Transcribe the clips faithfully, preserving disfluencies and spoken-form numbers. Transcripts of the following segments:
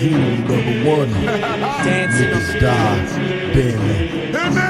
Rule number one. Niggas die daily.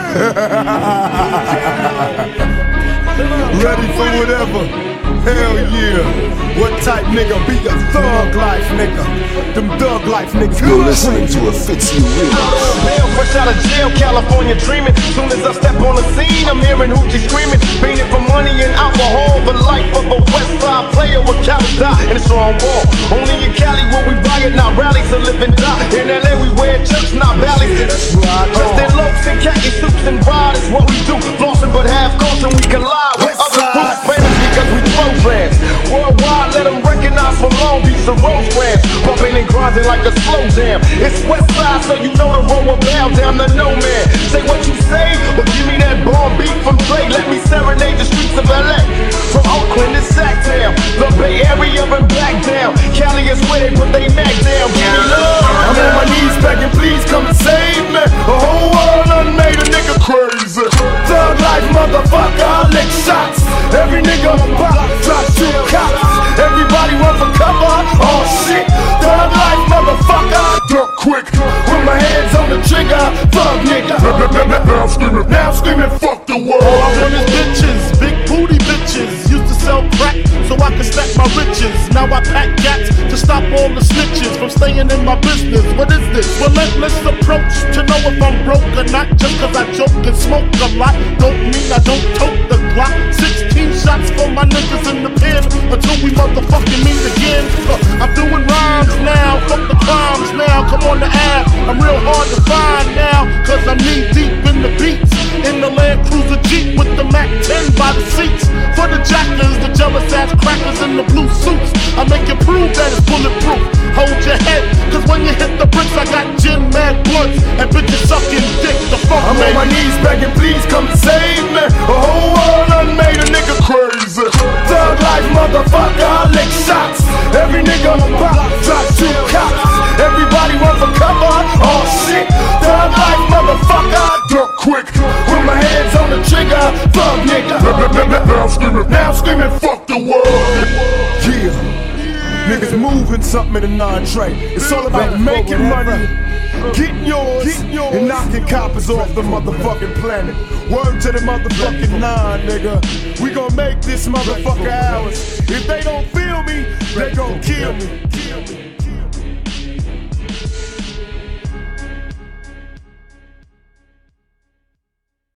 Ready for whatever. Hell yeah. What type nigga be a thug life nigga? Them thug life niggas. You're listening to a Fitzy remix. Bail, fresh out of jail, California dreaming. Soon as I step on the scene, I'm hearing hoochie screaming. Fiending for money and alcohol, the life of a West Side player with cows die in a strong wall. Only in Cali where we riot, not rallies to live and die. In L A we wear chucks, not valleys. Dressed in loafs and khaki suits and ride is what we do. Flossing but half cost and we collide with other groups famous because we throw brands. Worldwide, let them recognize from Long Beach to Rosecrans. Bumping and grinding like a slow jam. It's West Side, so you know the road will bow down to no man. Say what you say, but give me that bomb beat from Dre. Let me serenade the streets of L A. From Oakland to Sacktown, the Bay Area and back down. Cali is where they put they neck down. Give me love. I'm on my knees begging, please come and save me. The whole world done made a nigga crazy. Thug life, motherfucker, I lick shots. Every nigga on the block, drop two cops. Everybody run for cover, oh shit. Thug life, motherfucker, duck quick. With my hands on the trigger, thug nigga. Now I'm screaming, now I'm screaming, fuck the world. All I want is bitches, big booty bitches. Used to sell crack so I could stack my riches. Now I pack gats to stop all the snitches from staying in my business. What is this? Relentless approach to know if I'm broke or not. Just cause I joke and smoke a lot don't mean I don't tote the Glock. Sixteen shots for my niggas in the pen until we motherfucking meet again. uh, I'm doing rhymes now, fuck the crimes now. Come on the app, I'm real hard to find now, cause I'm knee deep in the beats. In the Land Cruiser Jeep with the Mac ten by the seats. For the jackers, the jealous ass crackers in the blue suits, I make it prove that it's bulletproof. Hold your head, cause when you hit the bricks I got gin mad blunts and bitches sucking dick. The fuck I'm on my knees begging, please come save me. The whole world done made a nigga crazy. Thug life, motherfucker, I lick shots. Every nigga on the block, drop two cops. Everybody run for cover, oh shit. Thug life, motherfucker, duck quick. With my hands on the trigger, thug nigga. Now I'm screaming, now I'm screaming, fuck the world. Yeah. Niggas moving something in the non-tray. It's all about making money, getting yours, and knocking coppers off the motherfucking planet. Word to the motherfucking nine, nigga. We gon' make this motherfucker ours. If they don't feel me, they gon' kill me.